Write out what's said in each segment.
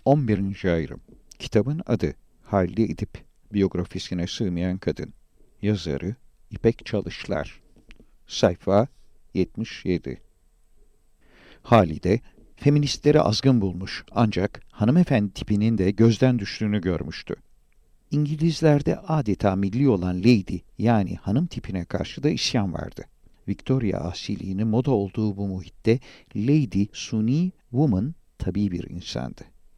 11. ayrım. Kitabın adı Halide Edip, biyografisine sığmayan kadın. Yazarı İpek Çalışlar. Sayfa 77. Halide, feministleri azgın bulmuş ancak hanımefendi tipinin de gözden düştüğünü görmüştü. İngilizlerde adeta milli olan lady yani hanım tipine karşı da isyan vardı. Victoria asiliğinin moda olduğu bu muhitte lady, suni, woman tabii bir insandı.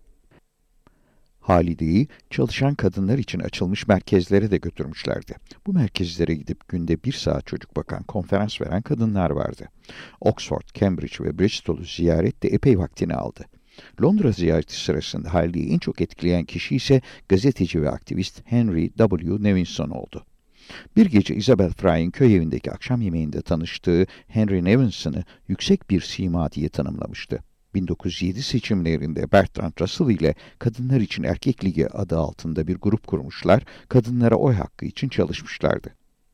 Halide'yi çalışan kadınlar için açılmış merkezlere de götürmüşlerdi. Bu merkezlere gidip günde 1 saat çocuk bakan, konferans veren kadınlar vardı. Oxford, Cambridge ve Bristol'u ziyaret de epey vaktini aldı. Londra ziyareti sırasında Halide'yi en çok etkileyen kişi ise gazeteci ve aktivist Henry W. Nevinson oldu. Bir gece Isabel Fry'in köy evindeki akşam yemeğinde tanıştığı Henry Nevinson'ı yüksek bir sima diye tanımlamıştı. 1907 seçimlerinde Bertrand Russell ile Kadınlar İçin Erkek Ligi adı altında bir grup kurmuşlar, kadınlara oy hakkı için çalışmışlardı.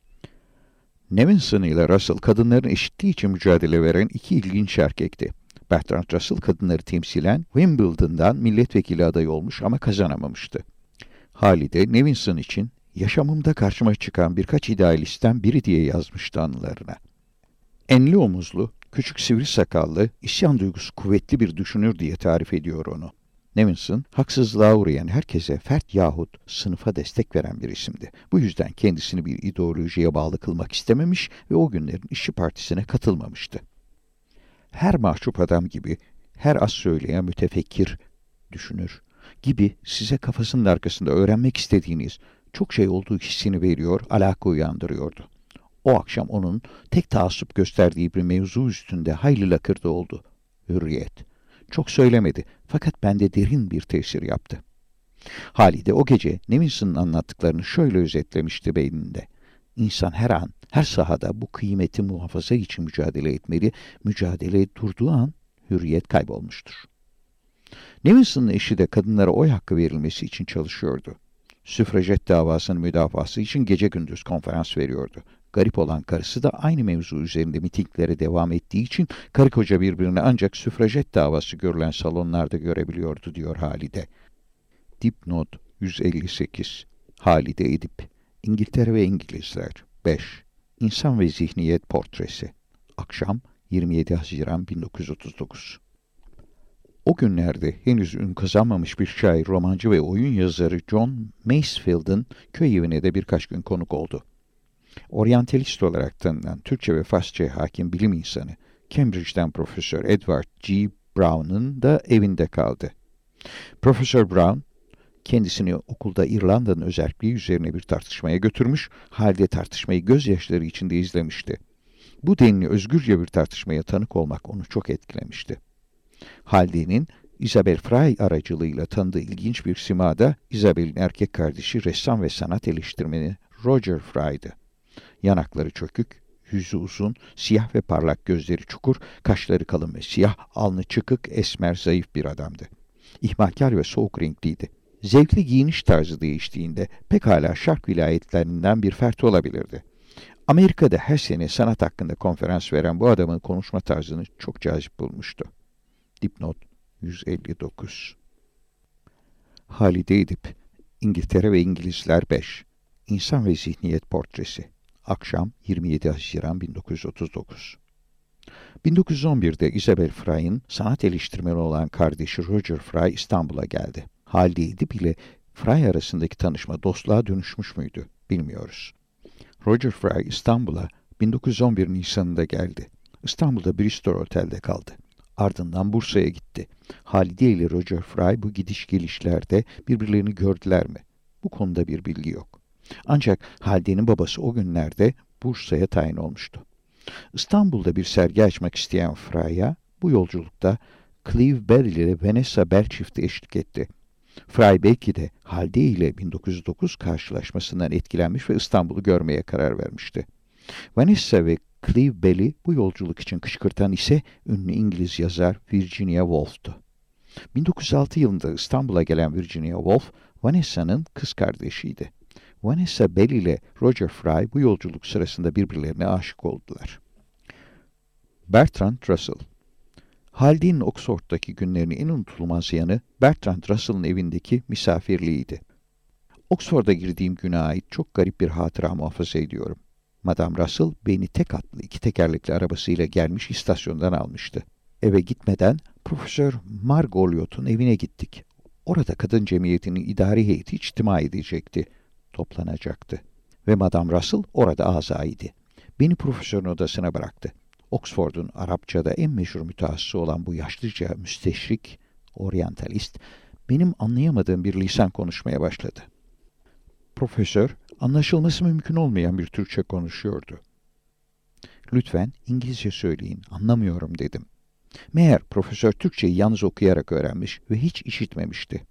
Nevinson ile Russell, kadınların eşitliği için mücadele veren iki ilginç erkekti. Bertrand Russell, kadınları temsilen Wimbledon'dan milletvekili adayı olmuş ama kazanamamıştı. Halide, Nevinson için yaşamımda karşıma çıkan birkaç idealistten biri diye yazmıştı anılarına. Enli omuzlu, küçük sivri sakallı, isyan duygusu kuvvetli bir düşünür diye tarif ediyor onu. Nevinson, haksızlığa uğrayan herkese fert yahut sınıfa destek veren bir isimdi. Bu yüzden kendisini bir ideolojiye bağlı kılmak istememiş ve o günlerin İşçi Partisi'ne katılmamıştı. Her mahcup adam gibi, her az söyleyen mütefekkir, düşünür gibi size kafasının arkasında öğrenmek istediğiniz çok şey olduğu hissini veriyor, alaka uyandırıyordu. O akşam onun tek taassup gösterdiği bir mevzu üstünde hayli lakırdı oldu. Hürriyet. Çok söylemedi fakat bende derin bir tesir yaptı. Halide o gece Nevinson'ın anlattıklarını şöyle özetlemişti beyninde. İnsan her an, her sahada bu kıymeti muhafaza için mücadele etmeli, mücadele durduğu an hürriyet kaybolmuştur. Nevinson'ın eşi de kadınlara oy hakkı verilmesi için çalışıyordu. Süfrajet davasının müdafası için gece gündüz konferans veriyordu. Garip olan karısı da aynı mevzu üzerinde mitinglere devam ettiği için karı koca birbirini ancak süfrajet davası görülen salonlarda görebiliyordu diyor Halide. Dipnot 158. Halide Edip. İngiltere ve İngilizler. 5. İnsan ve Zihniyet Portresi. Akşam 27 Haziran 1939. O günlerde henüz ün kazanmamış bir şair, romancı ve oyun yazarı John Masefield'ın köy evine de birkaç gün konuk oldu. Oryantalist olarak tanınan Türkçe ve Farsça hakim bilim insanı, Cambridge'den Profesör Edward G. Brown'un da evinde kaldı. Profesör Brown, kendisini okulda İrlanda'nın özerkliği üzerine bir tartışmaya götürmüş, halde tartışmayı gözyaşları içinde izlemişti. Bu denli özgürce bir tartışmaya tanık olmak onu çok etkilemişti. Halde'nin Isabel Fry aracılığıyla tanıdığı ilginç bir simada Isabel'in erkek kardeşi ressam ve sanat eleştirmeni Roger Fry'dı. Yanakları çökük, yüzü uzun, siyah ve parlak gözleri çukur, kaşları kalın ve siyah, alnı çıkık, esmer, zayıf bir adamdı. İhmalkar ve soğuk renkliydi. Zevkli giyiniş tarzı değiştiğinde pekala şark vilayetlerinden bir fert olabilirdi. Amerika'da her sene sanat hakkında konferans veren bu adamın konuşma tarzını çok cazip bulmuştu. Dipnot 159. Halide Edip, İngiltere ve İngilizler 5. İnsan ve Zihniyet Portresi. Akşam 27 Haziran 1939. 1911'de Isabel Fry'in sanat eleştirmeni olan kardeşi Roger Fry İstanbul'a geldi. Halide Edip ile Fry arasındaki tanışma dostluğa dönüşmüş müydü bilmiyoruz. Roger Fry İstanbul'a 1911 Nisan'ında geldi. İstanbul'da Bristol Otel'de kaldı. Ardından Bursa'ya gitti. Halide ile Roger Fry bu gidiş gelişlerde birbirlerini gördüler mi? Bu konuda bir bilgi yok. Ancak Halide'nin babası o günlerde Bursa'ya tayin olmuştu. İstanbul'da bir sergi açmak isteyen Fry'a bu yolculukta Clive Bell ile Vanessa Bell çifti eşlik etti. Fry belki de Halide ile 1909 karşılaşmasından etkilenmiş ve İstanbul'u görmeye karar vermişti. Vanessa ve Clive Bell'i bu yolculuk için kışkırtan ise ünlü İngiliz yazar Virginia Woolf'tu. 1906 yılında İstanbul'a gelen Virginia Woolf, Vanessa'nın kız kardeşiydi. Vanessa Bell ile Roger Fry bu yolculuk sırasında birbirlerine aşık oldular. Bertrand Russell. Halide'nin Oxford'daki günlerinin en unutulmaz yanı Bertrand Russell'ın evindeki misafirliğiydi. Oxford'a girdiğim güne ait çok garip bir hatıra muhafaza ediyorum. Madame Russell beni tek atlı 2 tekerlekli arabasıyla gelmiş istasyondan almıştı. Eve gitmeden Profesör Margoliouth'un evine gittik. Orada kadın cemiyetinin idari heyeti içtima edecekti, toplanacaktı. Ve Madame Russell orada azaydı. Beni profesörün odasına bıraktı. Oxford'un Arapçada en meşhur mütehassısı olan bu yaşlıca müsteşrik, oryantalist, benim anlayamadığım bir lisan konuşmaya başladı. Profesör, anlaşılması mümkün olmayan bir Türkçe konuşuyordu. Lütfen İngilizce söyleyin, anlamıyorum dedim. Meğer profesör Türkçeyi yalnız okuyarak öğrenmiş ve hiç işitmemişti.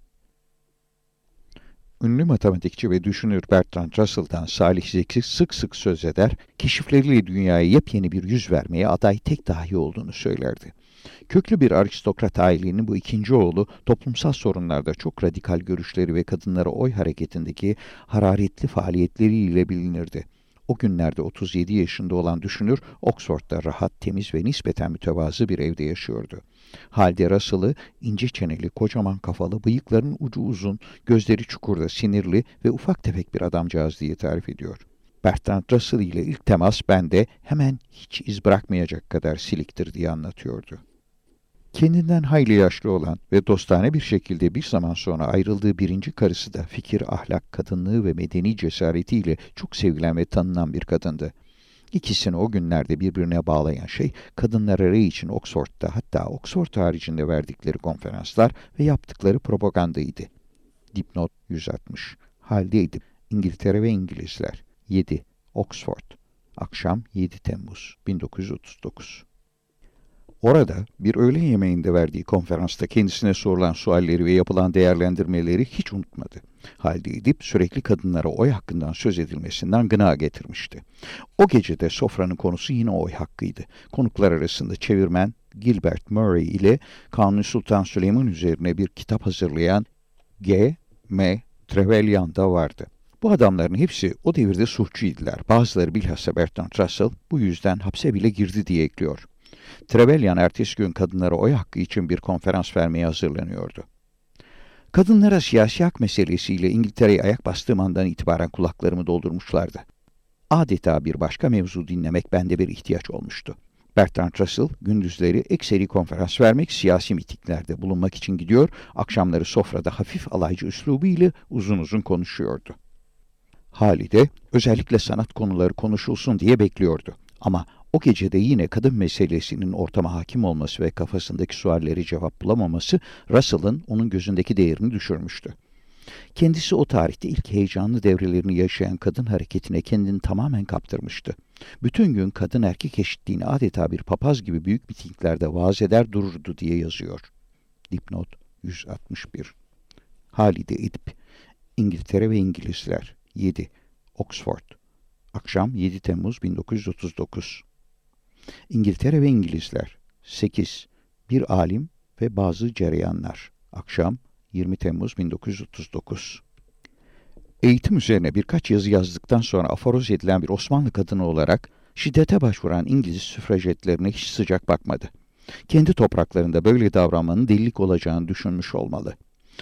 Ünlü matematikçi ve düşünür Bertrand Russell'dan Salih Zeki sık sık söz eder, keşifleriyle dünyaya yepyeni bir yüz vermeye aday tek dahi olduğunu söylerdi. Köklü bir aristokrat ailenin bu ikinci oğlu, toplumsal sorunlarda çok radikal görüşleri ve kadınlara oy hareketindeki hararetli faaliyetleriyle bilinirdi. O günlerde 37 yaşında olan düşünür, Oxford'da rahat, temiz ve nispeten mütevazı bir evde yaşıyordu. Halide Russell'ı ince çeneli, kocaman kafalı, bıyıklarının ucu uzun, gözleri çukurda, sinirli ve ufak tefek bir adamcağız diye tarif ediyor. Bertrand Russell ile ilk temas bende hemen hiç iz bırakmayacak kadar siliktir diye anlatıyordu. Kendinden hayli yaşlı olan ve dostane bir şekilde bir zaman sonra ayrıldığı birinci karısı da fikir, ahlak, kadınlığı ve medeni cesaretiyle çok sevilen ve tanınan bir kadındı. İkisini o günlerde birbirine bağlayan şey, kadınlar için Oxford'da, hatta Oxford haricinde verdikleri konferanslar ve yaptıkları propagandaydı. Dipnot 160. Halde Edip, İngiltere ve İngilizler. 7. Oxford. Akşam 7 Temmuz 1939. Orada bir öğle yemeğinde verdiği konferansta kendisine sorulan sualleri ve yapılan değerlendirmeleri hiç unutmadı. Halde Edip sürekli kadınlara oy hakkından söz edilmesinden gına getirmişti. O gece de sofranın konusu yine oy hakkıydı. Konuklar arasında çevirmen Gilbert Murray ile Kanuni Sultan Süleyman üzerine bir kitap hazırlayan G. M. Trevelyan da vardı. Bu adamların hepsi o devirde suçluydular. Bazıları bilhassa Bertrand Russell bu yüzden hapse bile girdi diye ekliyor. Trevelyan ertesi gün kadınlara oy hakkı için bir konferans vermeye hazırlanıyordu. Kadınlara siyasi hak meselesiyle İngiltere'ye ayak bastığım andan itibaren kulaklarımı doldurmuşlardı. Adeta bir başka mevzu dinlemek bende bir ihtiyaç olmuştu. Bertrand Russell gündüzleri ekseri konferans vermek, siyasi mitinglerde bulunmak için gidiyor, akşamları sofrada hafif alaycı üslubuyla uzun uzun konuşuyordu. Halide özellikle sanat konuları konuşulsun diye bekliyordu. Ama o gece de yine kadın meselesinin ortama hakim olması ve kafasındaki sualleri cevap bulamaması Russell'ın onun gözündeki değerini düşürmüştü. Kendisi o tarihte ilk heyecanlı devrelerini yaşayan kadın hareketine kendini tamamen kaptırmıştı. Bütün gün kadın erkek eşitliğini adeta bir papaz gibi büyük mitinglerde vaaz eder dururdu diye yazıyor. Dipnot 161. Halide Edip, İngiltere ve İngilizler. 7. Oxford. Akşam 7 Temmuz 1939. İngiltere ve İngilizler. 8. Bir alim ve bazı cereyanlar. Akşam 20 Temmuz 1939. Eğitim üzerine birkaç yazı yazdıktan sonra aforoz edilen bir Osmanlı kadını olarak şiddete başvuran İngiliz süfrajetlerine hiç sıcak bakmadı. Kendi topraklarında böyle davranmanın delilik olacağını düşünmüş olmalı.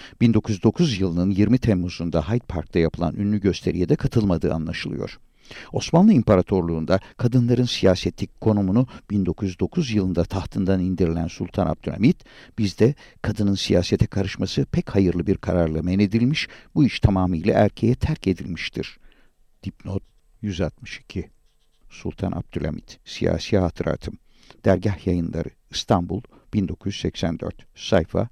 1909 yılının 20 Temmuz'unda Hyde Park'ta yapılan ünlü gösteriye de katılmadığı anlaşılıyor. Osmanlı İmparatorluğu'nda kadınların siyasetteki konumunu 1909 yılında tahtından indirilen Sultan Abdülhamit, bizde kadının siyasete karışması pek hayırlı bir kararla men edilmiş, bu iş tamamıyla erkeğe terk edilmiştir. Dipnot 162. Sultan Abdülhamit, Siyasi Hatıratım, Dergah Yayınları, İstanbul, 1984, sayfa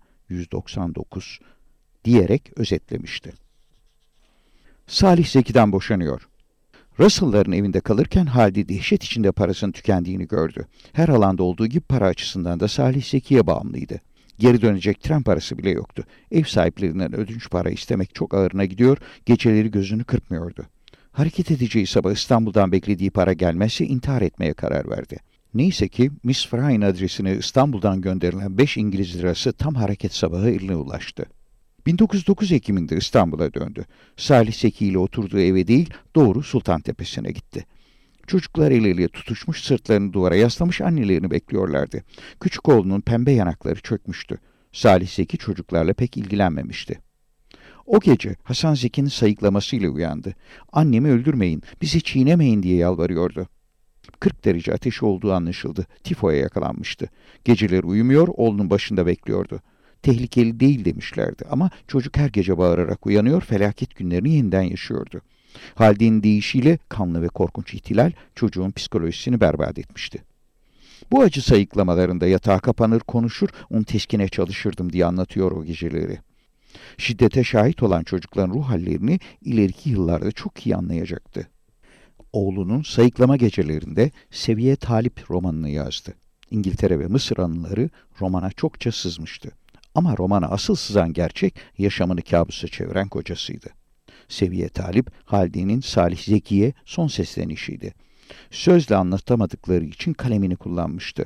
199 diyerek özetlemişti. Salih Zeki'den boşanıyor. Russell'ların evinde kalırken Halide dehşet içinde parasının tükendiğini gördü. Her alanda olduğu gibi para açısından da Salih Zeki'ye bağımlıydı. Geri dönecek tren parası bile yoktu. Ev sahiplerinden ödünç para istemek çok ağırına gidiyor, geceleri gözünü kırpmıyordu. Hareket edeceği sabah İstanbul'dan beklediği para gelmezse intihar etmeye karar verdi. Neyse ki Miss Fry'in adresine İstanbul'dan gönderilen 5 İngiliz lirası tam hareket sabahı eline ulaştı. 1909 Ekim'inde İstanbul'a döndü. Salih Zeki ile oturduğu eve değil, doğru Sultantepe'sine gitti. Çocuklar el ele tutuşmuş, sırtlarını duvara yaslamış annelerini bekliyorlardı. Küçük oğlunun pembe yanakları çökmüştü. Salih Zeki çocuklarla pek ilgilenmemişti. O gece Hasan Zeki'nin sayıklamasıyla uyandı. "Annemi öldürmeyin, bizi çiğnemeyin" diye yalvarıyordu. 40 derece ateşi olduğu anlaşıldı. Tifoya yakalanmıştı. Geceleri uyumuyor, oğlunun başında bekliyordu. Tehlikeli değil demişlerdi ama çocuk her gece bağırarak uyanıyor, felaket günlerini yeniden yaşıyordu. Halide'nin deyişiyle kanlı ve korkunç ihtilal çocuğun psikolojisini berbat etmişti. Bu acı sayıklamalarında yatağa kapanır, konuşur, onu teskine çalışırdım diye anlatıyor o geceleri. Şiddete şahit olan çocukların ruh hallerini ileriki yıllarda çok iyi anlayacaktı. Oğlunun sayıklama gecelerinde Seviye Talip romanını yazdı. İngiltere ve Mısır anıları romana çokça sızmıştı. Ama romana asıl sızan gerçek yaşamını kabusa çeviren kocasıydı. Seviye Talip, Halide'nin Salih Zeki'ye son seslenişiydi. Sözle anlatamadıkları için kalemini kullanmıştı.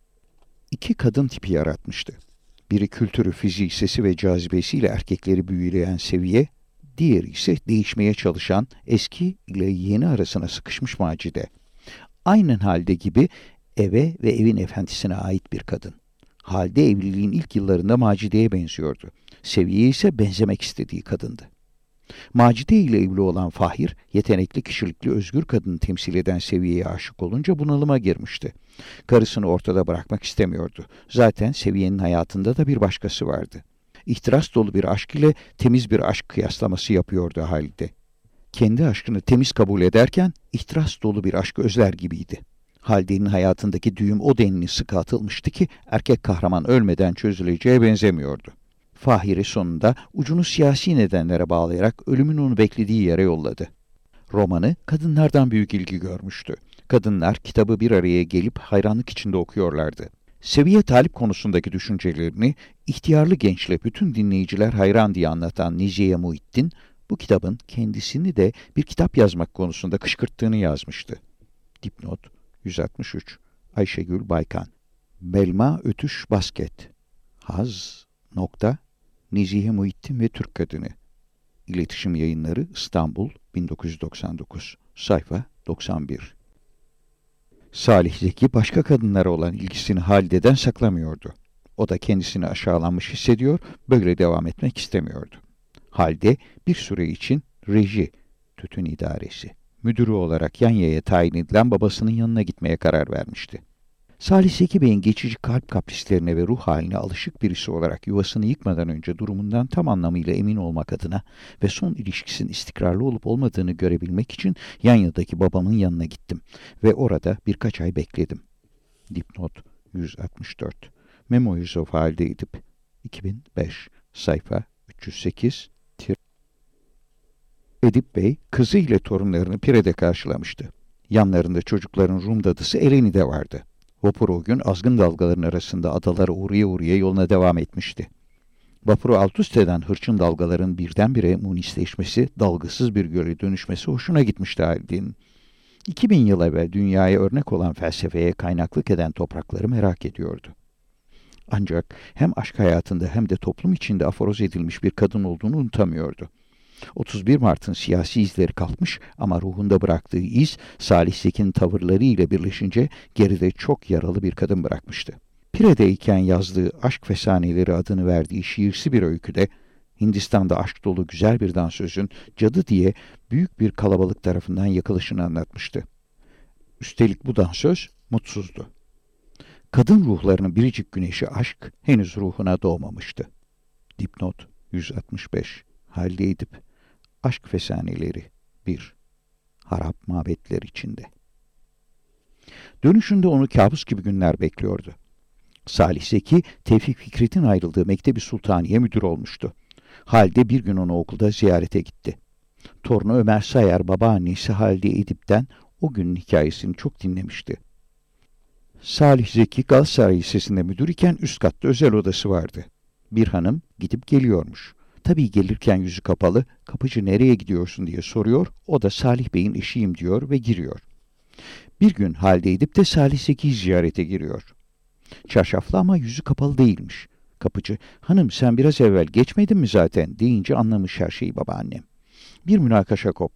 İki kadın tipi yaratmıştı. Biri kültürü, fiziği, sesi ve cazibesiyle erkekleri büyüleyen Seviye, diğeri ise değişmeye çalışan, eski ile yeni arasına sıkışmış Macide. Aynen Halide gibi eve ve evin efendisine ait bir kadın. Halide evliliğin ilk yıllarında Macide'ye benziyordu. Seviye ise benzemek istediği kadındı. Macide ile evli olan Fahir, yetenekli, kişilikli, özgür kadını temsil eden Seviye'ye aşık olunca bunalıma girmişti. Karısını ortada bırakmak istemiyordu. Zaten Seviye'nin hayatında da bir başkası vardı. İhtiras dolu bir aşk ile temiz bir aşk kıyaslaması yapıyordu Halide. Kendi aşkını temiz kabul ederken ihtiras dolu bir aşk özler gibiydi. Halide'nin hayatındaki düğüm o denli sıkı atılmıştı ki erkek kahraman ölmeden çözüleceğe benzemiyordu. Fahir'i sonunda ucunu siyasi nedenlere bağlayarak ölümün onu beklediği yere yolladı. Romanı kadınlardan büyük ilgi görmüştü. Kadınlar kitabı bir araya gelip hayranlık içinde okuyorlardı. Seviye Talip konusundaki düşüncelerini ihtiyarlı gençle bütün dinleyiciler hayran diye anlatan Niziye Muhittin, bu kitabın kendisini de bir kitap yazmak konusunda kışkırttığını yazmıştı. Dipnot 163 Ayşegül Baykan Belma Ötüş Basket Haz nokta Nizihe Muhittin ve Türk Kadını İletişim Yayınları İstanbul 1999 sayfa 91. Salih Zeki başka kadınlara olan ilgisini Halide'den saklamıyordu. O da kendisini aşağılanmış hissediyor, böyle devam etmek istemiyordu. Halide bir süre için reji, tütün idaresi, müdürü olarak Yanya'ya tayin edilen babasının yanına gitmeye karar vermişti. Salih Zeki Bey'in geçici kalp kaprislerine ve ruh haline alışık birisi olarak yuvasını yıkmadan önce durumundan tam anlamıyla emin olmak adına ve son ilişkisinin istikrarlı olup olmadığını görebilmek için Yanya'daki babamın yanına gittim ve orada birkaç ay bekledim. Dipnot 164 Memoirs of Halide Edip 2005 sayfa 308 Edip Bey, kızı ile torunlarını Pire'de karşılamıştı. Yanlarında çocukların Rum dadısı Eleni de vardı. Vapur o gün azgın dalgaların arasında adalara uğraya uğraya yoluna devam etmişti. Vapuru alt üst eden hırçın dalgaların birdenbire munisleşmesi, dalgasız bir göle dönüşmesi hoşuna gitmişti Halide'nin. 2000 yıl evvel dünyaya örnek olan felsefeye kaynaklık eden toprakları merak ediyordu. Ancak hem aşk hayatında hem de toplum içinde aforoz edilmiş bir kadın olduğunu unutamıyordu. 31 Mart'ın siyasi izleri kalkmış ama ruhunda bıraktığı iz Salih Zeki'nin tavırları ile birleşince geride çok yaralı bir kadın bırakmıştı. Pire'deyken yazdığı Aşk Fesaneleri adını verdiği şiirsi bir öyküde Hindistan'da aşk dolu güzel bir dansözün cadı diye büyük bir kalabalık tarafından yakılışını anlatmıştı. Üstelik bu dansöz mutsuzdu. Kadın ruhlarının biricik güneşi aşk henüz ruhuna doğmamıştı. Dipnot 165 Halide Edip Aşk Fesaneleri 1 Harap mabetler içinde. Dönüşünde onu kabus gibi günler bekliyordu. Salih Zeki, Tevfik Fikret'in ayrıldığı Mektebi Sultaniye müdür olmuştu. Halide bir gün onu okulda ziyarete gitti. Torunu Ömer Sayar, babaannesi Halide Edip'ten o günün hikayesini çok dinlemişti. Salih Zeki, Galatasaray Lisesi'nde müdür iken üst katta özel odası vardı. Bir hanım gidip geliyormuş. Tabii gelirken yüzü kapalı, kapıcı nereye gidiyorsun diye soruyor, o da Salih Bey'in eşiyim diyor ve giriyor. Bir gün Halide Edip de Salih Zeki'yi ziyarete giriyor. Çarşaflı ama yüzü kapalı değilmiş. Kapıcı, hanım sen biraz evvel geçmedin mi zaten deyince anlamış her şeyi babaannem. Bir münakaşa kopmuş.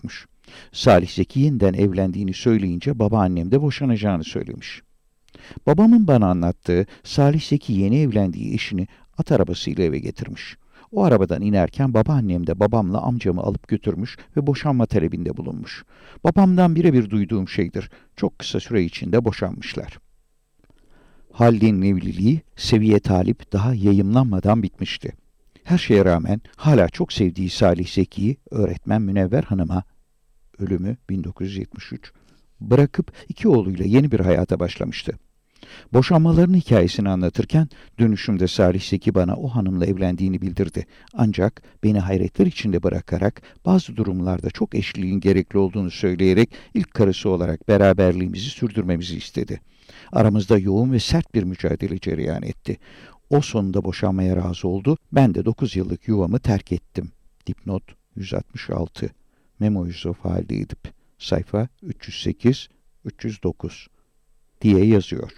Salih Zeki yeniden evlendiğini söyleyince babaannem de boşanacağını söylemiş. Babamın bana anlattığı, Salih Zeki yeni evlendiği eşini at arabasıyla eve getirmiş. O arabadan inerken babaannem de babamla amcamı alıp götürmüş ve boşanma talebinde bulunmuş. Babamdan birebir duyduğum şeydir. Çok kısa süre içinde boşanmışlar. Halide'nin evliliği Seviye Talip daha yayımlanmadan bitmişti. Her şeye rağmen hala çok sevdiği Salih Zeki'yi öğretmen Münevver Hanım'a, ölümü 1973, bırakıp iki oğluyla yeni bir hayata başlamıştı. Boşanmalarının hikayesini anlatırken dönüşümde Salih Zeki bana o hanımla evlendiğini bildirdi. Ancak beni hayretler içinde bırakarak bazı durumlarda çok eşliliğin gerekli olduğunu söyleyerek ilk karısı olarak beraberliğimizi sürdürmemizi istedi. Aramızda yoğun ve sert bir mücadele cereyan etti. O sonunda boşanmaya razı oldu. Ben de 9 yıllık yuvamı terk ettim. Dipnot 166. Memoirs of Halide Edip. Sayfa 308-309 diye yazıyor.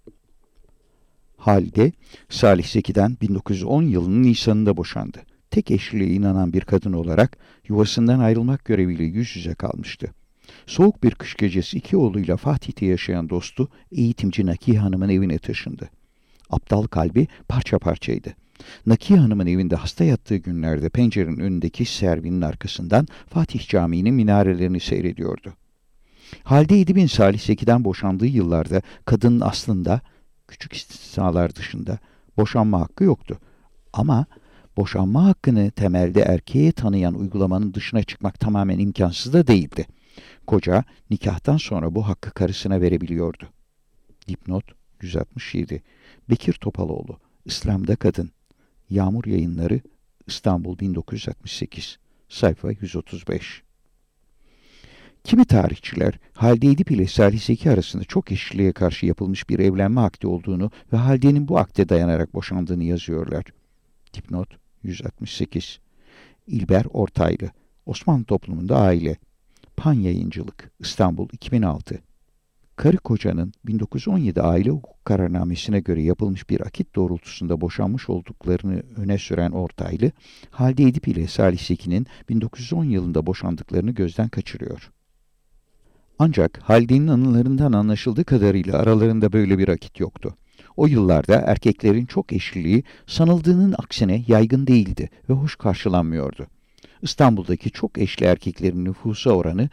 Halide, Salih Zeki'den 1910 yılının Nisan'ında boşandı. Tek eşliliğe inanan bir kadın olarak yuvasından ayrılmak göreviyle yüz yüze kalmıştı. Soğuk bir kış gecesi iki oğluyla Fatih'te yaşayan dostu eğitimci Nakiye Hanım'ın evine taşındı. Aptal kalbi parça parçaydı. Nakiye Hanım'ın evinde hasta yattığı günlerde pencerenin önündeki servinin arkasından Fatih Camii'nin minarelerini seyrediyordu. Halide Edip'in Salih Zeki'den boşandığı yıllarda kadının aslında, küçük istisnalar dışında, boşanma hakkı yoktu. Ama boşanma hakkını temelde erkeğe tanıyan uygulamanın dışına çıkmak tamamen imkansız da değildi. Koca, nikahtan sonra bu hakkı karısına verebiliyordu. Dipnot 167. Bekir Topaloğlu, İslam'da Kadın. Yağmur Yayınları, İstanbul 1968. Sayfa 135. Kimi tarihçiler, Halide Edip ile Salih Zeki arasında çok eşliliğe karşı yapılmış bir evlenme akdi olduğunu ve Halide'nin bu akde dayanarak boşandığını yazıyorlar. Dipnot 168. İlber Ortaylı, Osmanlı Toplumunda Aile. Pan Yayıncılık, İstanbul 2006. Karı kocanın 1917 aile hukuk kararnamesine göre yapılmış bir akit doğrultusunda boşanmış olduklarını öne süren Ortaylı, Halide Edip ile Salih Zeki'nin 1910 yılında boşandıklarını gözden kaçırıyor. Ancak Halide'nin anılarından anlaşıldığı kadarıyla aralarında böyle bir akit yoktu. O yıllarda erkeklerin çok eşliliği sanıldığının aksine yaygın değildi ve hoş karşılanmıyordu. İstanbul'daki çok eşli erkeklerin nüfusa oranı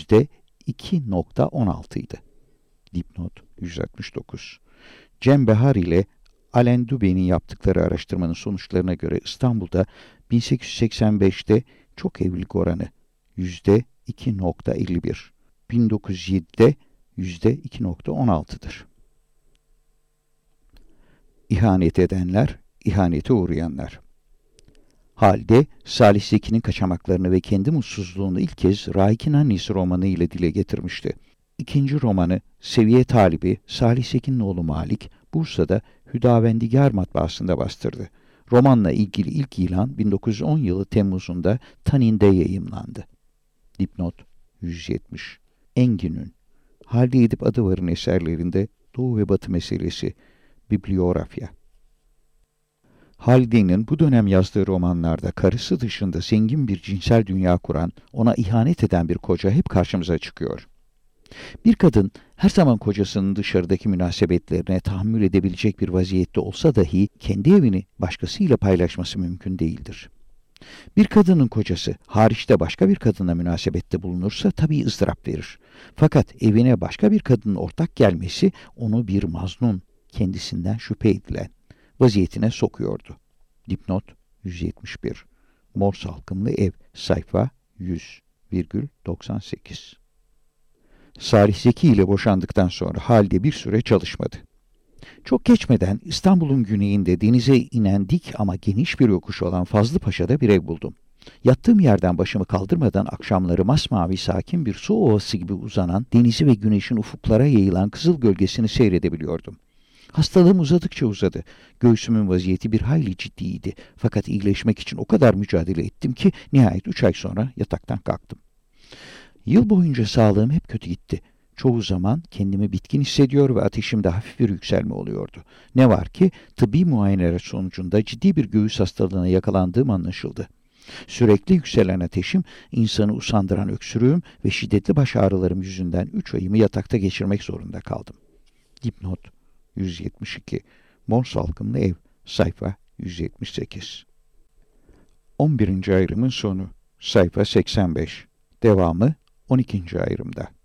%2,16 idi. Dipnot 169. Cem Behar ile Alain Dubé'nin yaptıkları araştırmanın sonuçlarına göre İstanbul'da 1885'te çok evlilik oranı %2,51, 1907'de %2,16'dır. İhanet edenler, ihanete uğrayanlar. Halide, Salih Zeki'nin kaçamaklarını ve kendi mutsuzluğunu ilk kez Raik'in Annesi romanı ile dile getirmişti. İkinci romanı Seviye Talibi, Salih Zeki'nin oğlu Malik, Bursa'da Hüdavendigar matbaasında bastırdı. Romanla ilgili ilk ilan 1910 yılı Temmuz'unda Tanin'de yayımlandı. Dipnot 170. Engin'ün Halide Edip Adıvar'ın eserlerinde Doğu ve Batı meselesi, bibliografya. Halide'nin bu dönem yazdığı romanlarda karısı dışında zengin bir cinsel dünya kuran, ona ihanet eden bir koca hep karşımıza çıkıyor. Bir kadın her zaman kocasının dışarıdaki münasebetlerine tahammül edebilecek bir vaziyette olsa dahi kendi evini başkasıyla paylaşması mümkün değildir. Bir kadının kocası hariçte başka bir kadınla münasebette bulunursa tabii ızdırap verir. Fakat evine başka bir kadının ortak gelmesi onu bir maznun, kendisinden şüphe edilen vaziyetine sokuyordu. Dipnot 171. Mor Salkımlı Ev, sayfa 100,98. Salih Zeki ile boşandıktan sonra Halide bir süre çalışmadı. Çok geçmeden İstanbul'un güneyinde denize inen dik ama geniş bir yokuş olan Fazlıpaşa'da bir ev buldum. Yattığım yerden başımı kaldırmadan akşamları masmavi sakin bir su ovası gibi uzanan denizi ve güneşin ufuklara yayılan kızıl gölgesini seyredebiliyordum. Hastalığım uzadıkça uzadı. Göğsümün vaziyeti bir hayli ciddiydi. Fakat iyileşmek için o kadar mücadele ettim ki nihayet 3 ay sonra yataktan kalktım. Yıl boyunca sağlığım hep kötü gitti. Çoğu zaman kendimi bitkin hissediyor ve ateşimde hafif bir yükselme oluyordu. Ne var ki tıbbi muayeneler sonucunda ciddi bir göğüs hastalığına yakalandığım anlaşıldı. Sürekli yükselen ateşim, insanı usandıran öksürüğüm ve şiddetli baş ağrılarım yüzünden 3 ayımı yatakta geçirmek zorunda kaldım. Dipnot 172. Mor salkımlı ev. Sayfa 178. 11. ayrımın sonu. Sayfa 85. Devamı 12. ayrımda.